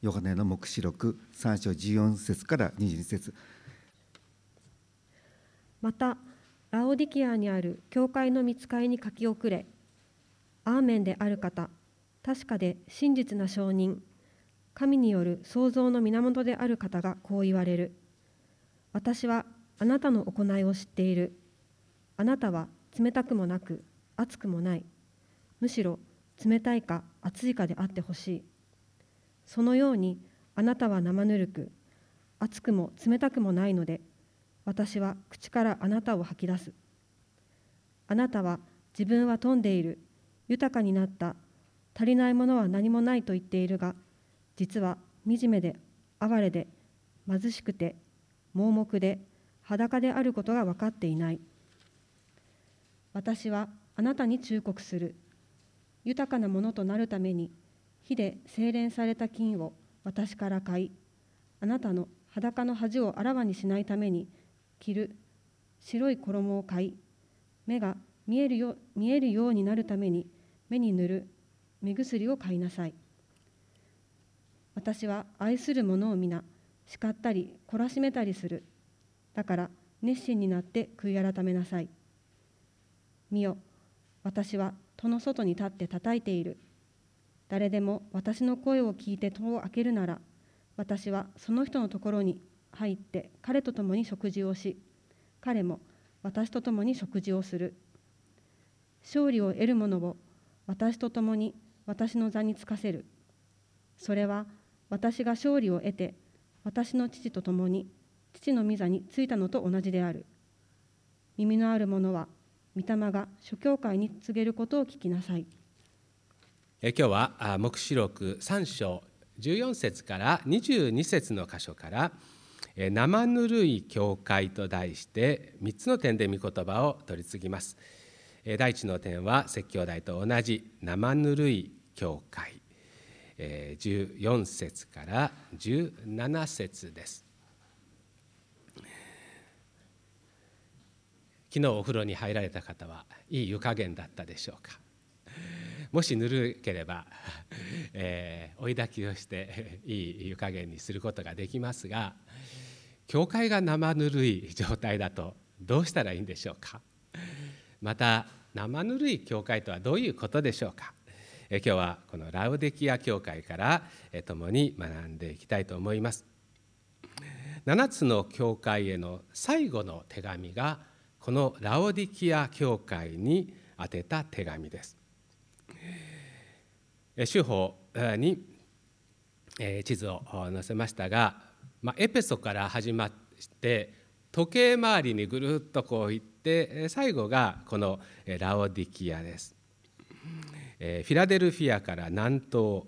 ヨハネの黙示録3章14節から22節。 またラオディキアにある教会の御使いに書き送れ。アーメンである方、確かで真実な証人、神による創造の源である方がこう言われる。私はあなたの行いを知っている。あなたは冷たくもなく熱くもない。むしろ冷たいか熱いかであってほしい。そのようにあなたは生ぬるく、熱くも冷たくもないので、私は口からあなたを吐き出す。あなたは自分は富んでいる、豊かになった、足りないものは何もないと言っているが、実は惨めで哀れで貧しくて盲目で裸であることが分かっていない。私はあなたに忠告する。豊かなものとなるために火で精錬された金を私から買い、あなたの裸の恥をあらわにしないために着る白い衣を買い、目が見えるようになるために目に塗る目薬を買いなさい。私は愛する者を皆叱ったり懲らしめたりする。だから熱心になって悔い改めなさい。見よ、私は戸の外に立って叩いている。誰でも私の声を聞いて戸を開けるなら、私はその人のところに入って彼と共に食事をし、彼も私と共に食事をする。勝利を得る者を私と共に私の座につかせる。それは私が勝利を得て、私の父と共に父の御座についたのと同じである。耳のある者は、御霊が諸教会に告げることを聞きなさい。 今日は黙示録3章14節から22節の箇所から生ぬるい教会と題して3つの点で御言葉を取り次ぎます。第一の点は説教題と同じ生ぬるい教会、14節から17節です。昨日お風呂に入られた方はいい湯加減だったでしょうか。もしぬるければ、追い焚きをしていい湯加減にすることができますが、教会が生ぬるい状態だとどうしたらいいんでしょうか。また生ぬるい教会とはどういうことでしょうか。今日はこのラウデキア教会から共に学んでいきたいと思います。7つの教会への最後の手紙がこのラオディキア教会に宛てた手紙です。主法に地図を載せましたが、エペソから始まって時計回りにぐるっとこう行って最後がこのラオディキアです。フィラデルフィアから南東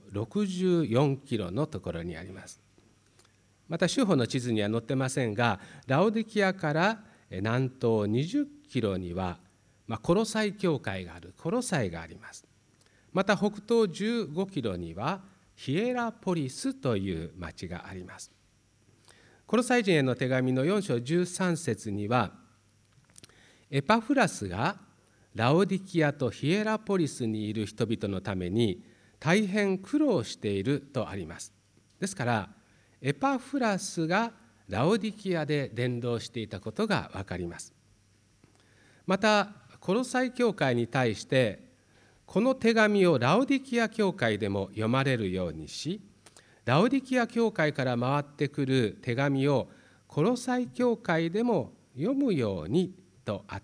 64キロのところにあります。また主法の地図には載ってませんが、ラオディキアから南東20キロにはコロサイ教会があるコロサイがあります。また北東15キロにはヒエラポリスという町があります。コロサイ人への手紙の4章13節には、エパフラスがラオディキアとヒエラポリスにいる人々のために大変苦労しているとあります。ですからエパフラスがラオディキアで伝道していたことが分かります。またコロサイ教会に対してこの手紙をラオディキア教会でも読まれるようにし、ラオディキア教会から回ってくる手紙をコロサイ教会でも読むようにとあって、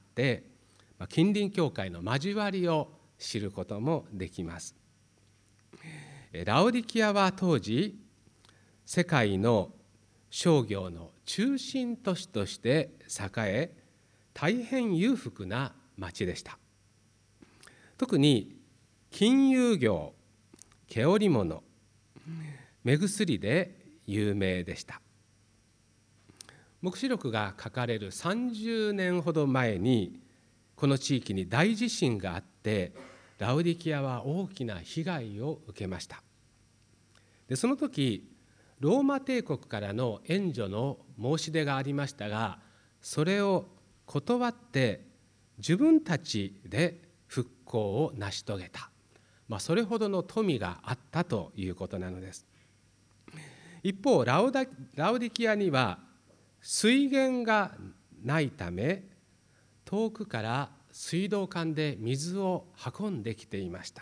近隣教会の交わりを知ることもできます。ラオディキアは当時世界の商業の中心都市として栄え、大変裕福な町でした。特に金融業、毛織物、目薬で有名でした。黙示録が書かれる30年ほど前にこの地域に大地震があって、ラオディキアは大きな被害を受けました。でその時ローマ帝国からの援助の申し出がありましたが、それを断って自分たちで復興を成し遂げた、それほどの富があったということなのです。 一方ラオディキアには水源がないため、遠くから水道管で水を運んできていました。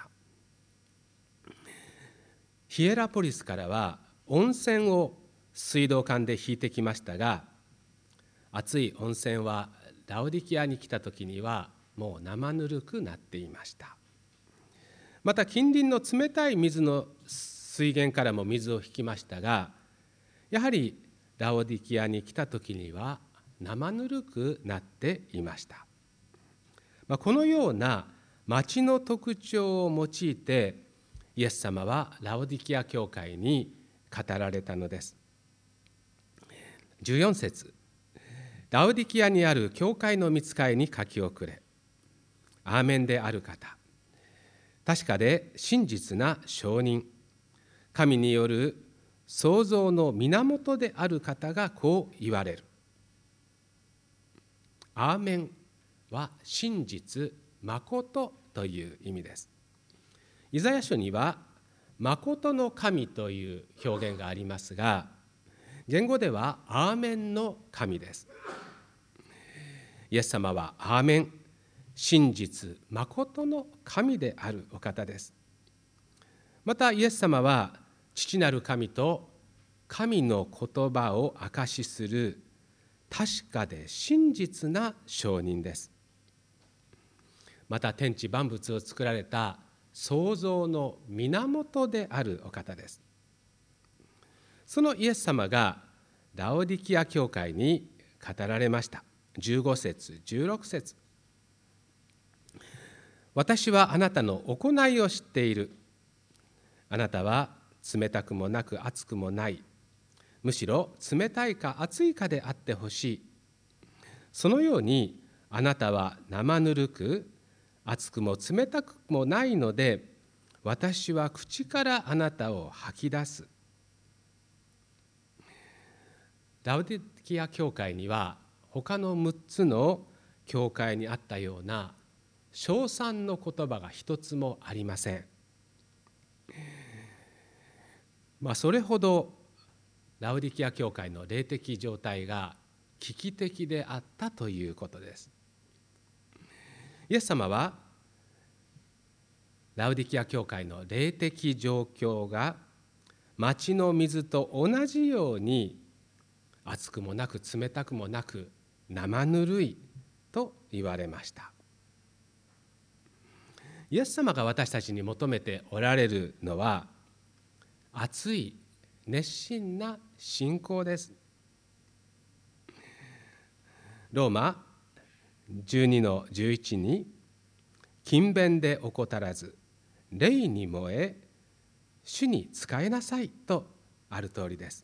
ヒエラポリスからは温泉を水道管で引いてきましたが、熱い温泉はラオディキアに来た時にはもう生ぬるくなっていました。また近隣の冷たい水の水源からも水を引きましたが、やはりラオディキアに来た時には生ぬるくなっていました。このような町の特徴を用いてイエス様はラオディキア教会に語られたのです。14節、ラオディキアにある教会の御使いに書き送れ。アーメンである方、確かで真実な証人、神による創造の源である方がこう言われる。アーメンは真実、誠という意味です。イザヤ書には誠の神という表現がありますが、言語ではアーメンの神です。イエス様はアーメン、真実、誠の神であるお方です。またイエス様は父なる神と神の言葉を証しする確かで真実な証人です。また天地万物を作られた創造の源であるお方です。そのイエス様がラオディキア教会に語られました。15節16節、私はあなたの行いを知っている。あなたは冷たくもなく熱くもない。むしろ冷たいか熱いかであってほしい。そのようにあなたは生ぬるく熱くも冷たくもないので、私は口からあなたを吐き出す。ラオディキア教会には他の6つの教会にあったような称賛の言葉が一つもありません。それほどラオディキア教会の霊的状態が危機的であったということです。イエス様はラオディキア教会の霊的状況が町の水と同じように熱くもなく冷たくもなく生ぬるいと言われました。イエス様が私たちに求めておられるのは熱い熱心な信仰です。ローマ12-11に勤勉で怠らず霊に燃え主に仕えなさいとある通りです。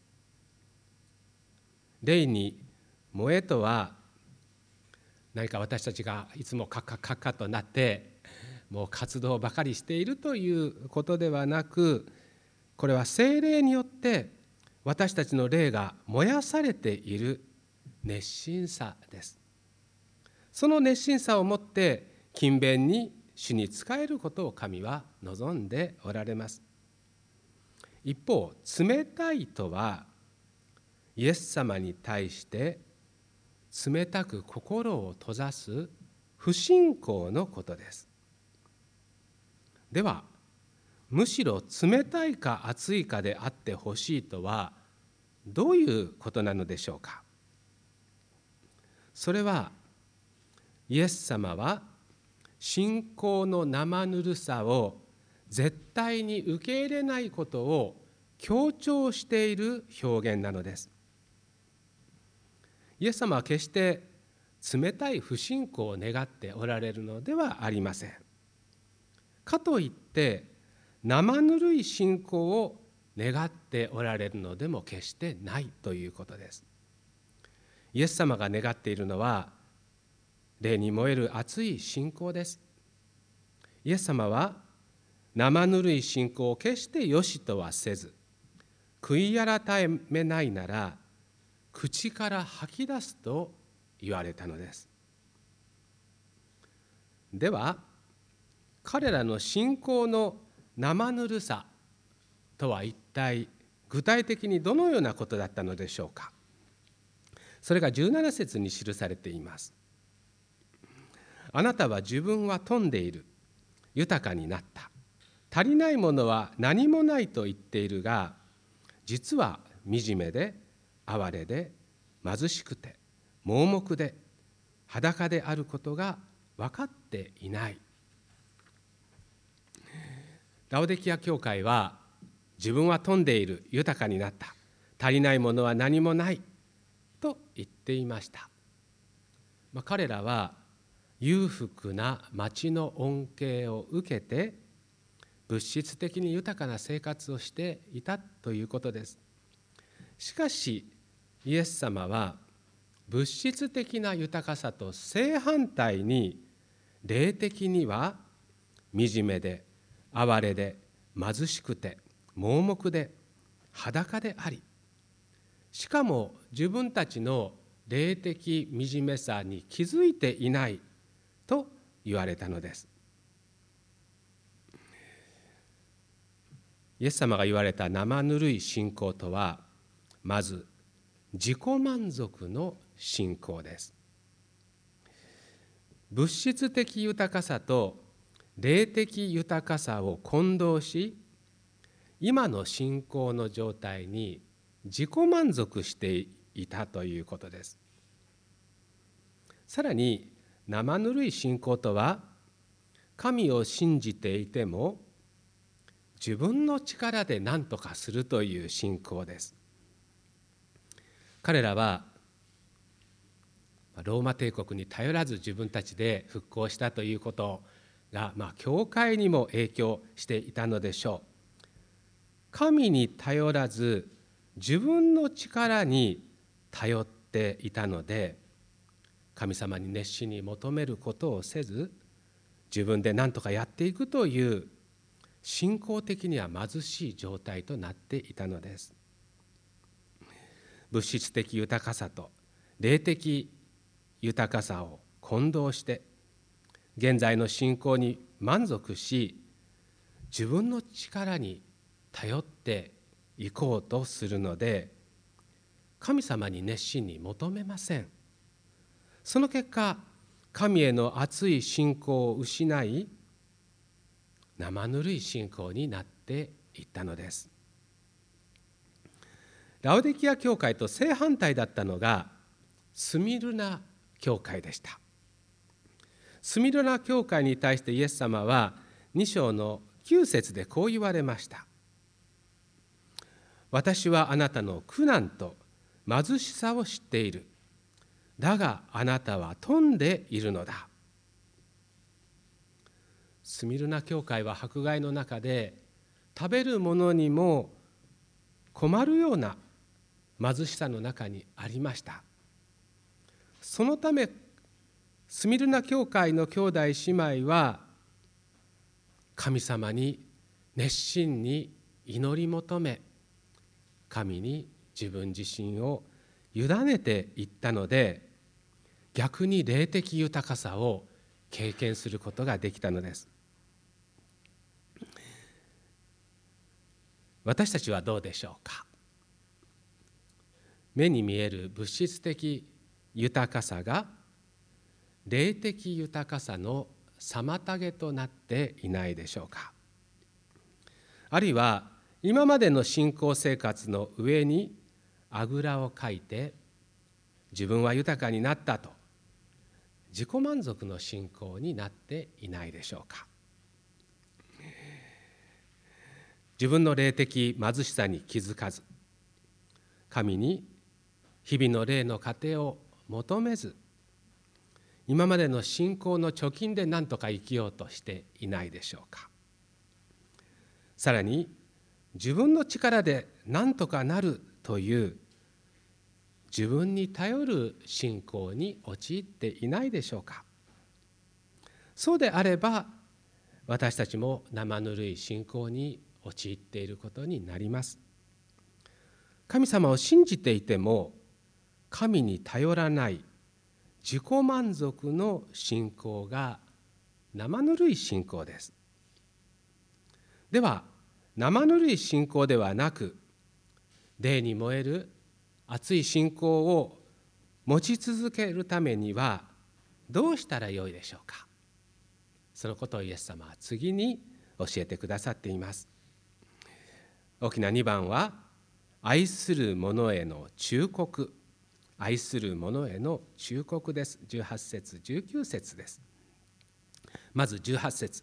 霊に燃えとは何か私たちがいつもカッカッカッカとなってもう活動ばかりしているということではなく、これは聖霊によって私たちの霊が燃やされている熱心さです。その熱心さをもって勤勉に主に仕えることを神は望んでおられます。一方、冷たいとはイエス様に対して冷たく心を閉ざす不信仰のことです。では、むしろ冷たいか熱いかであってほしいとはどういうことなのでしょうか。それはイエス様は信仰の生ぬるさを絶対に受け入れないことを強調している表現なのです。イエス様は決して冷たい不信仰を願っておられるのではありません。かといって生ぬるい信仰を願っておられるのでも決してないということです。イエス様が願っているのは霊に燃える熱い信仰です。イエス様は生ぬるい信仰を決してよしとはせず、悔い改めないなら口から吐き出すと言われたのです。では、彼らの信仰の生ぬるさとは一体具体的にどのようなことだったのでしょうか。それが17節に記されています。あなたは自分は富んでいる、豊かになった、足りないものは何もないと言っているが、実は惨めで哀れで貧しくて盲目で裸であることが分かっていない。ラオデキア教会は、自分は富んでいる、豊かになった、足りないものは何もないと言っていました。彼らは裕福な町の恩恵を受けて物質的に豊かな生活をしていたということです。しかしイエス様は物質的な豊かさと正反対に、霊的には惨めで哀れで貧しくて盲目で裸であり、しかも自分たちの霊的惨めさに気づいていないと言われたのです。イエス様が言われた生ぬるい信仰とは、まず自己満足の信仰です。物質的豊かさと霊的豊かさを混同し、今の信仰の状態に自己満足していたということです。さらに生ぬるい信仰とは、神を信じていても自分の力で何とかするという信仰です。彼らはローマ帝国に頼らず自分たちで復興したということが、教会にも影響していたのでしょう。神に頼らず自分の力に頼っていたので、神様に熱心に求めることをせず、自分で何とかやっていくという信仰的には貧しい状態となっていたのです。物質的豊かさと霊的豊かさを混同して、現在の信仰に満足し、自分の力に頼っていこうとするので、神様に熱心に求めません。その結果、神への熱い信仰を失い、生ぬるい信仰になっていったのです。ラオデキア教会と正反対だったのがスミルナ教会でした。スミルナ教会に対してイエス様は2章の9節でこう言われました。私はあなたの苦難と貧しさを知っている。だがあなたは富んでいるのだ。スミルナ教会は迫害の中で食べるものにも困るような貧しさの中にありました。そのためスミルナ教会の兄弟姉妹は神様に熱心に祈り求め、神に自分自身を委ねていったので、逆に霊的豊かさを経験することができたのです。私たちはどうでしょうか。目に見える物質的豊かさが霊的豊かさの妨げとなっていないでしょうか。あるいは今までの信仰生活の上にあぐらをかいて、自分は豊かになったと自己満足の信仰になっていないでしょうか。自分の霊的貧しさに気づかず、神に日々の霊の糧を求めず、今までの信仰の貯金で何とか生きようとしていないでしょうか。さらに自分の力で何とかなるという自分に頼る信仰に陥っていないでしょうか。そうであれば、私たちも生ぬるい信仰に陥っていることになります。神様を信じていても神に頼らない自己満足の信仰が生ぬるい信仰です。では生ぬるい信仰ではなく、 霊に燃える熱い信仰を持ち続けるためにはどうしたらよいでしょうか。そのことをイエス様は次に教えてくださっています。大きな2番は、愛する者への忠告。愛する者への忠告です。18節19節です。まず18節。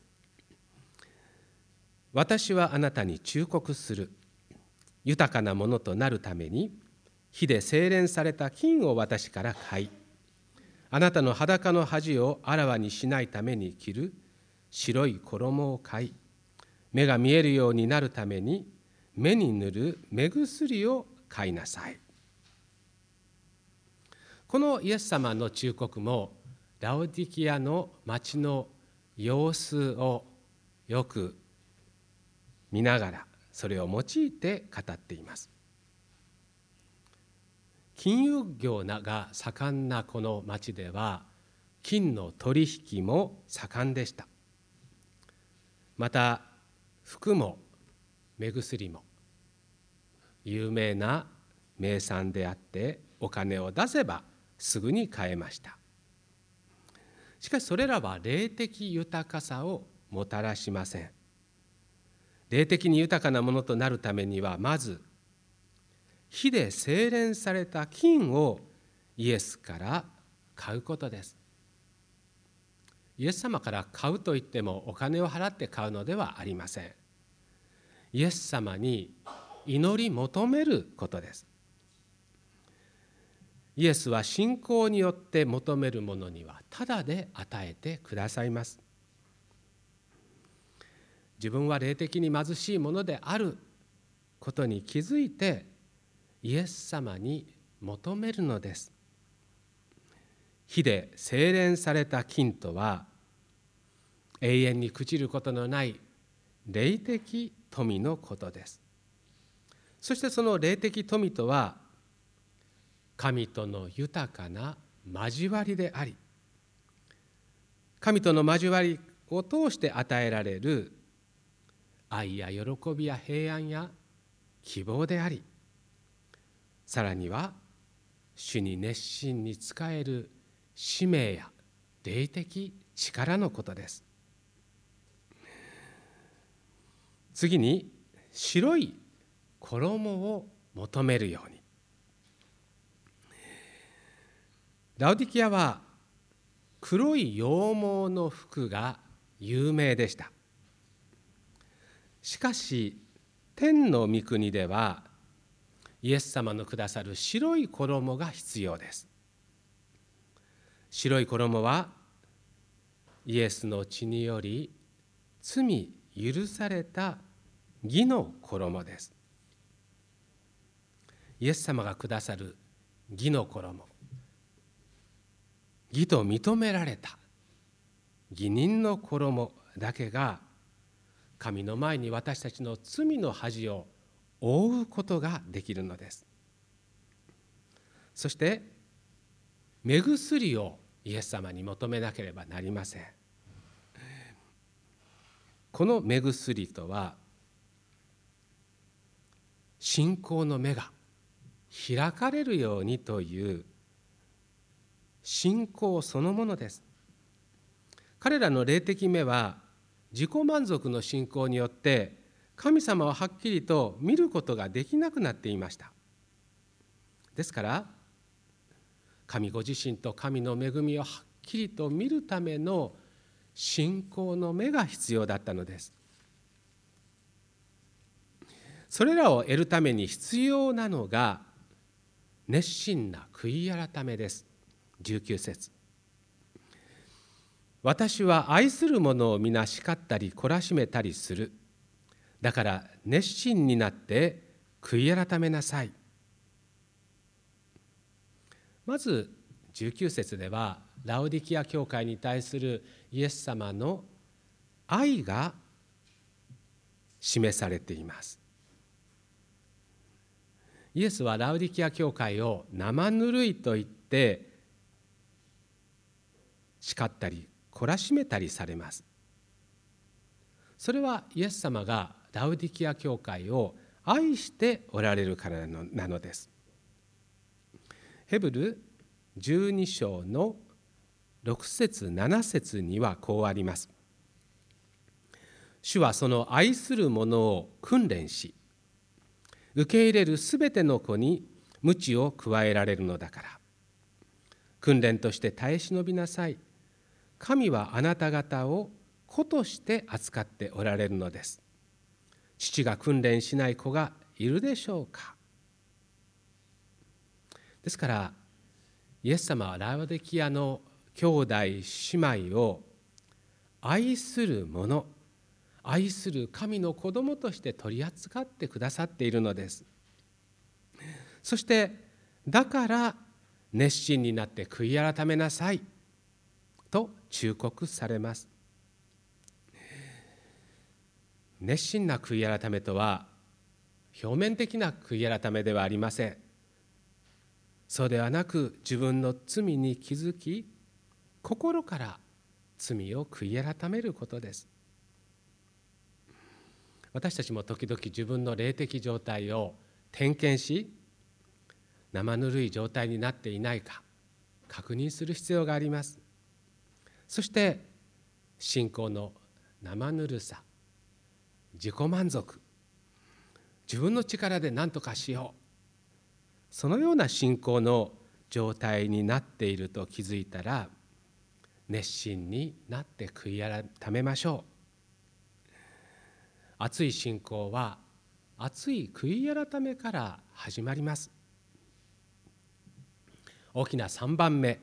私はあなたに忠告する。豊かなものとなるために火で精錬された金を私から買い、あなたの裸の恥をあらわにしないために着る白い衣を買い、目が見えるようになるために目に塗る目薬を買いなさい。このイエス様の忠告もラオディキアの町の様子をよく見ながらそれを用いて語っています。金融業が盛んなこの町では金の取引も盛んでした。また服も目薬も有名な名産であって、お金を出せばすぐに買えました。しかしそれらは霊的豊かさをもたらしません。霊的に豊かなものとなるためには、まず火で精錬された金をイエスから買うことです。イエス様から買うといってもお金を払って買うのではありません。イエス様に祈り求めることです。イエスは信仰によって求めるものにはただで与えてくださいます。自分は霊的に貧しいものであることに気づいてイエス様に求めるのです。火で精錬された金とは永遠に朽ちることのない霊的富のことです。そしてその霊的富とは神との豊かな交わりであり、神との交わりを通して与えられる愛や喜びや平安や希望であり、さらには主に熱心に仕える使命や霊的力のことです。次に白い衣を求めるように。ラオディキアは黒い羊毛の服が有名でした。しかし天の御国ではイエス様のくださる白い衣が必要です。白い衣はイエスの血により罪許された義の衣です。イエス様がくださる義の衣、義と認められた義人の衣だけが神の前に私たちの罪の恥を覆うことができるのです。そして目薬をイエス様に求めなければなりません。この目薬とは信仰の目が開かれるようにという信仰そのものです。彼らの霊的目は自己満足の信仰によって神様をはっきりと見ることができなくなっていました。ですから神ご自身と神の恵みをはっきりと見るための信仰の目が必要だったのです。それらを得るために必要なのが熱心な悔い改めです。19節。私は愛する者を皆叱ったり懲らしめたりする。だから熱心になって悔い改めなさい。まず19節ではラオディキア教会に対するイエス様の愛が示されています。イエスはラオディキア教会を生ぬるいと言って叱ったり懲らしめたりされます。それはイエス様がラオディキア教会を愛しておられるからなのです。ヘブル12章の6節7節にはこうあります。主はその愛する者を訓練し、受け入れるすべての子に鞭を加えられるのだから。訓練として耐え忍びなさい。神はあなた方を子として扱っておられるのです。父が訓練しない子がいるでしょうか。ですから、イエス様はラオデキアの兄弟姉妹を愛する者、愛する神の子供として取り扱ってくださっているのです。そしてだから熱心になって悔い改めなさいと忠告されます。熱心な悔い改めとは表面的な悔い改めではありません。そうではなく、自分の罪に気づき、心から罪を悔い改めることです。私たちも時々自分の霊的状態を点検し、生ぬるい状態になっていないか確認する必要があります。そして信仰の生ぬるさ、自己満足、自分の力で何とかしよう、そのような信仰の状態になっていると気づいたら、熱心になって悔い改めましょう。熱い信仰は熱い悔い改めから始まります。大きな3番目、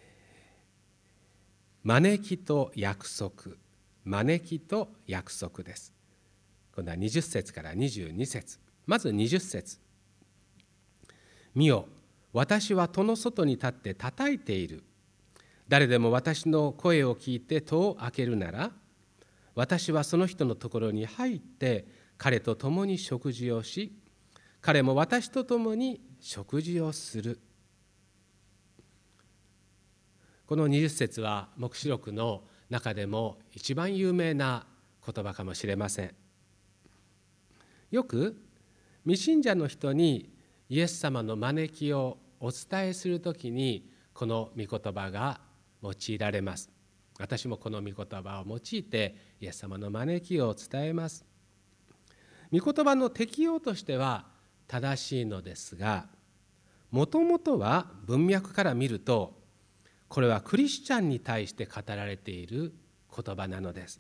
招きと約束、招きと約束です。今度は20節から22節。まず20節。見よ、私は戸の外に立って叩いている。誰でも私の声を聞いて戸を開けるなら、私はその人のところに入って彼と共に食事をし、彼も私と共に食事をする。この20節は黙示録の中でも一番有名な言葉かもしれません。よく未信者の人にイエス様の招きをお伝えするときに、この御言葉が用いられます。私もこの御言葉を用いてイエス様の招きを伝えます。御言葉の適用としては正しいのですが、もともとは文脈から見ると、これはクリスチャンに対して語られている言葉なのです。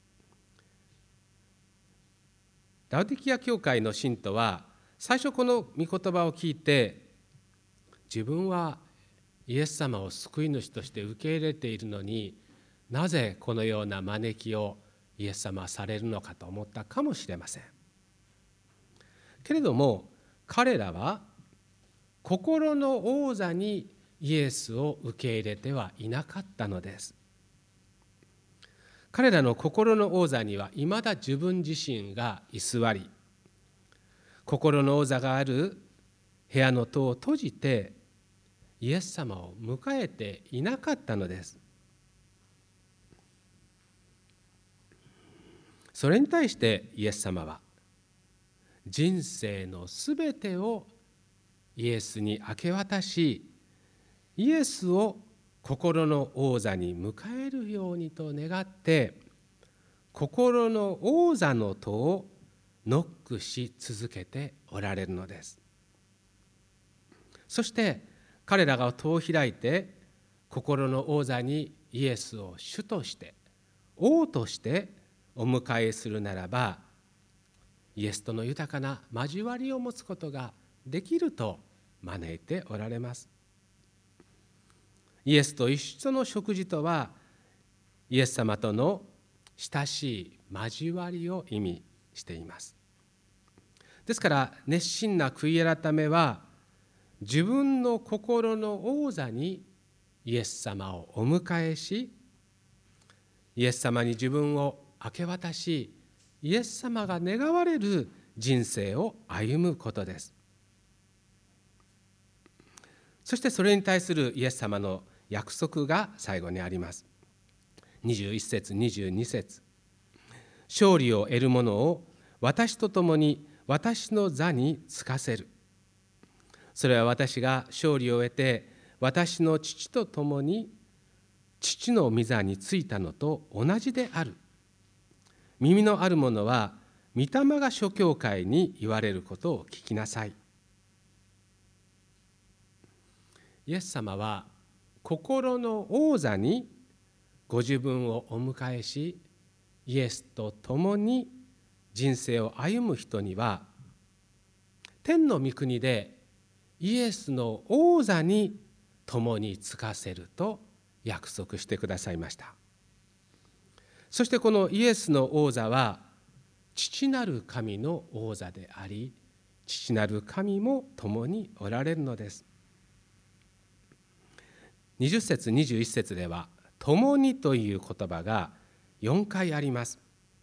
ラオディキア教会の信徒は、最初この御言葉を聞いて、自分はイエス様を救い主として受け入れているのに、なぜこのような招きをイエス様はされるのかと思ったかもしれません。けれども彼らは心の王座にイエスを受け入れてはいなかったのです。彼らの心の王座にはいまだ自分自身が居座り、心の王座がある部屋の戸を閉じてイエス様を迎えていなかったのです。それに対してイエス様は人生のすべてをイエスに明け渡し、イエスを心の王座に迎えるようにと願って、心の王座の戸をノックし続けておられるのです。そして彼らが戸を開いて心の王座にイエスを主として王としてお迎えするならば、イエスとの豊かな交わりを持つことができると招いておられます。イエスと一緒の食事とは、イエス様との親しい交わりを意味しています。ですから熱心な悔い改めは、自分の心の王座にイエス様をお迎えし、イエス様に自分を明け渡し、イエス様が願われる人生を歩むことです。そしてそれに対するイエス様の約束が最後にあります。21節22節。勝利を得る者を私と共に私の座につかせる。それは私が勝利を得て私の父と共に父の御座についたのと同じである。耳のある者は御霊が諸教会に言われることを聞きなさい。イエス様は心の王座にご自分をお迎えし、イエスと共に人生を歩む人には、天の御国でイエスの王座に共につかせると約束してくださいました。そしてこのイエスの王座は父なる神の王座であり、父なる神も共におられるのです。20節21節では共にという言葉が4回あります。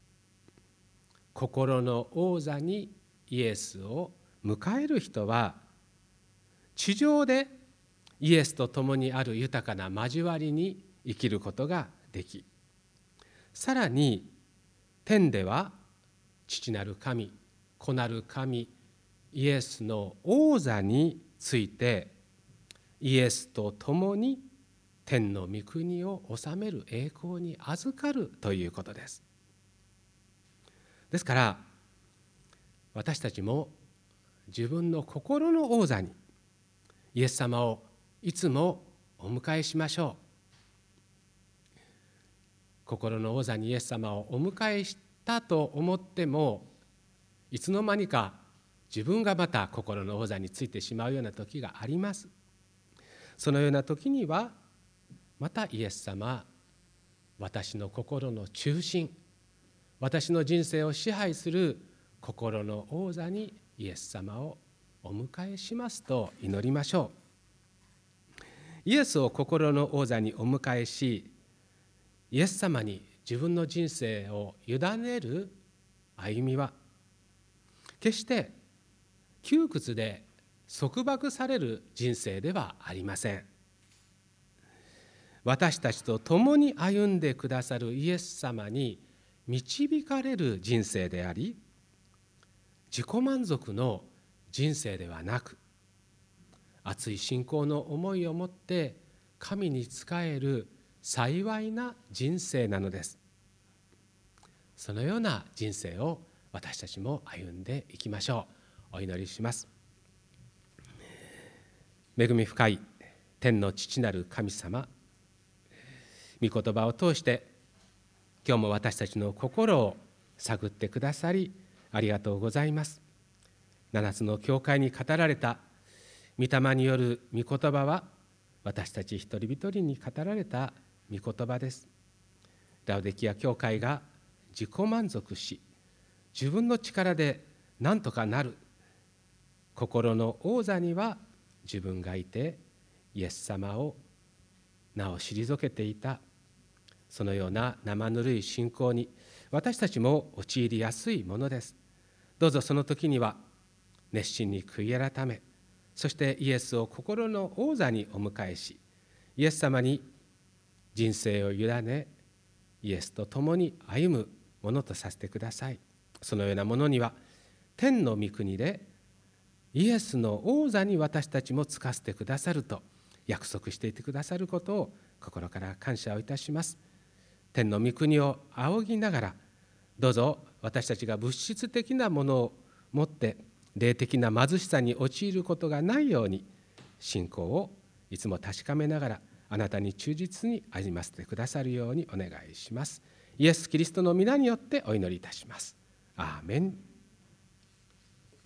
心の王座にイエスを迎える人は、地上でイエスと共にある豊かな交わりに生きることができ、さらに天では父なる神、子なる神、イエスの王座について、イエスと共に天の御国を治める栄光に預かるということです。ですから私たちも自分の心の王座にイエス様をいつもお迎えしましょう。心の王座にイエス様をお迎えしたと思っても、いつの間にか自分がまた心の王座についてしまうような時があります。そのような時にはまたイエス様、私の心の中心、私の人生を支配する心の王座にイエス様をお迎えしますと祈りましょう。イエスを心の王座にお迎えし、イエス様に自分の人生を委ねる歩みは、決して窮屈で束縛される人生ではありません。私たちと共に歩んでくださるイエス様に導かれる人生であり、自己満足の人生ではなく、熱い信仰の思いを持って神に仕える幸いな人生なのです。そのような人生を私たちも歩んでいきましょう。お祈りします。恵み深い天の父なる神様、御言葉を通して今日も私たちの心を探ってくださりありがとうございます。7つの教会に語られた御霊による御言葉は、私たち一人一人に語られた御言葉です。ラオデキア教会が自己満足し、自分の力で何とかなる心の王座には自分がいて、イエス様をなお退けていた、そのような生ぬるい信仰に私たちも陥りやすいものです。どうぞその時には熱心に悔い改め、そしてイエスを心の王座にお迎えし、イエス様に人生を委ね、イエスと共に歩むものとさせてください。そのようなものには天の御国でイエスの王座に私たちもつかせてくださると約束していてくださることを心から感謝をいたします。天の御国を仰ぎながら、どうぞ私たちが物質的なものを持って霊的な貧しさに陥ることがないように、信仰をいつも確かめながらあなたに忠実に歩ませてくださるようにお願いします。イエス・キリストの皆によってお祈りいたします。アーメン。